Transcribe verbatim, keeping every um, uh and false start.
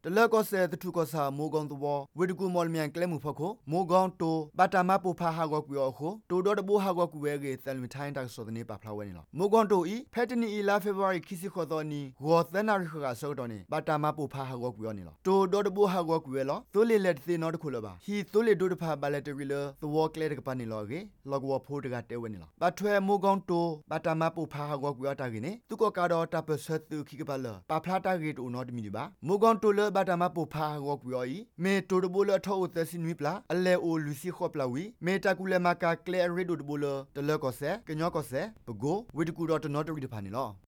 တလက်ကောဆဲတထုကောစာမိုးကောင်တော်ဝေဒကူမော်လမြန်ကလဲမှုဖခိုမိုးကောင်တိုဘာတာမပူဖာဟာကောကွေအခုတိုဒေါ်တဘူဟာကောကွေကေသလမထိုင်းတက်စောတဲ့နေပါဖလာဝဲနေလားမိုးကောင်တိုဤဖက်တနီဤလာဖေဗရီခီစီခေါ်တော်နီဂေါ်သနာရီခါဆောတော်နေဘာတာမပူဖာဟာကောကွေနေလားတိုဒေါ်တဘူဟာကောကွေလောတိုလေလက်သေးနော်တခုလပါဟီတိုလေဒိုတဖာဘလက်တရီလသဝကလဲတကပနေလောကေလောကဝဖိုးတကတဲဝဲနေလားဘာထွဲမိုးကောင်တိုဘာတာမပူဖာဟာကောကွေတာကေနေသူကောကတော့တပ်ပဆက်သူခိကပါလပါဖလာတာကေတိုနော်တမီဒီပါမိုးကောင်တိုလဘာတာမပူဖာဟာကောကွေမေတိုတဘူလထောသစင်ဝိပလာအလဲအိုလူစီခေါပလာဝီမေတာကူလေမာကာကလဲရီဒိုတဘူလတလကောဆဲကညောကောဆဲပကိုဝေတကူတော့တနော်တရီတဖာနေလော